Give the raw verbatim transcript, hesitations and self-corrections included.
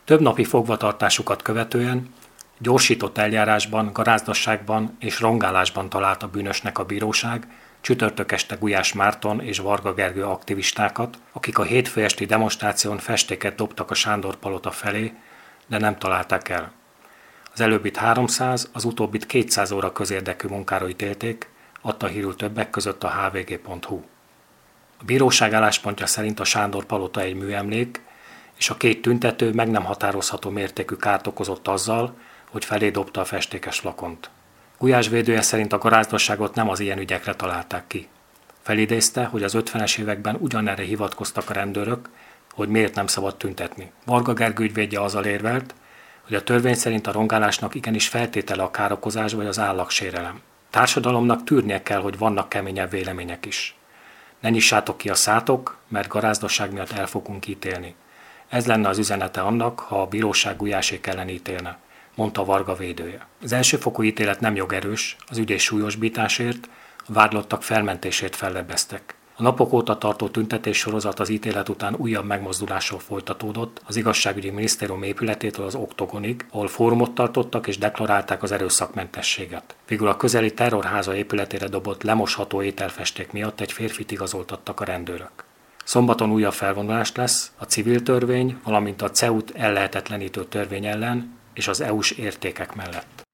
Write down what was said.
Több napi fogvatartásukat követően gyorsított eljárásban, garázdasságban és rongálásban talált a bűnösnek a bíróság csütörtök este Gulyás Márton és Varga Gergő aktivistákat, akik a hétfő esti demonstráción festéket dobtak a Sándor palota felé, de nem találták el. Az előbbit háromszáz, az utóbbit kétszáz óra közérdekű munkára ítélték, adta hírül többek között a há vé gé pont hú. A bíróság álláspontja szerint a Sándor palota egy műemlék, és a két tüntető meg nem határozható mértékű kárt okozott azzal, hogy felé dobta a festékes flakont. Gulyás védője szerint a garázdasságot nem az ilyen ügyekre találták ki. Felidézte, hogy az ötvenes években ugyanerre hivatkoztak a rendőrök, hogy miért nem szabad tüntetni. Varga Gergő ügyvédje azzal érvelt, hogy a törvény szerint a rongálásnak igenis feltétele a károkozás vagy az állagsérelem. Társadalomnak tűrnie kell, hogy vannak keményebb vélemények is. Ne nyissátok ki a szátok, mert garázdasság miatt el fogunk ítélni. Ez lenne az üzenete annak, ha a bíróság Gulyásék ellen ítélne, mondta Varga védője. Az elsőfokú ítélet nem jogerős, az ügyés súlyosbításért, a vádlottak felmentésért fellebbeztek. A napok óta tartó tüntetés sorozat az ítélet után újabb megmozdulással folytatódott az igazságügyi minisztérium épületétől az Oktogonig, ahol fórumot tartottak és deklarálták az erőszakmentességet. Végül a közeli terrorháza épületére dobott lemosható ételfesték miatt egy férfit igazoltattak a rendőrök. Szombaton újabb felvonulást lesz a civil törvény, valamint a cé e u-t ellehetetlenítő törvény ellen és az é u-s értékek mellett.